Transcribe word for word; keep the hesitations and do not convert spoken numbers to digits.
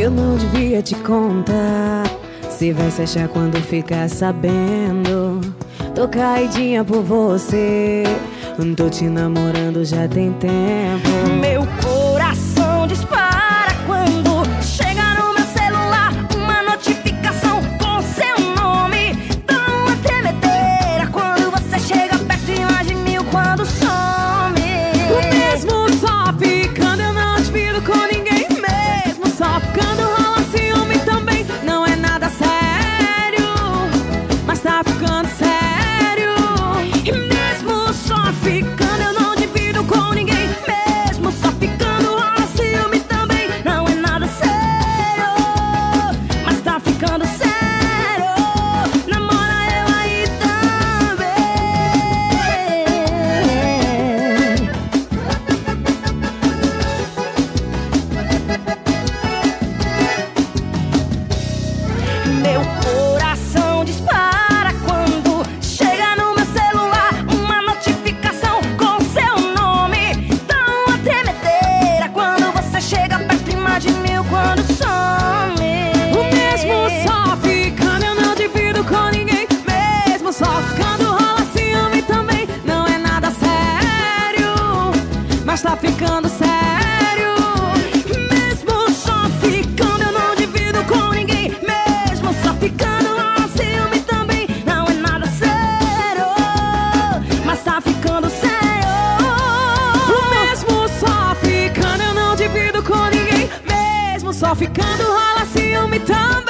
Eu não devia te contar. Se vai se achar quando ficar sabendo. Tô caidinha por você. Tô te namorando já tem tempo. Meu coração dispara quando chega no meu celular uma notificação com seu nome. Dá uma tremedeira quando você chega perto e mais de mil quando some. Mesmo só ficando eu não divido com ninguém. Mesmo só ficando rola ciúme também. Não é nada sério, mas tá ficando sério. E mesmo só ficando eu não divido com ninguém. Mesmo só ficando rola ciúme também. Não é nada sério, mas tá ficando sério. Namora eu aí também. Meu coração dispara quando chega no meu celular uma notificação com seu nome. Dá uma tremedeira quando você chega perto e mais de mil quando some. Mesmo só ficando eu não divido com ninguém. Mesmo só ficando rola ciúme também. Não é nada sério, mas tá ficando sério. Mesmo só ficando eu não divido com ninguém. Mesmo só ficando rola ciúme também. Não é nada sério, mas tá ficando sério. Mesmo só ficando eu não divido com ninguém. Mesmo só ficando rola ciúme também.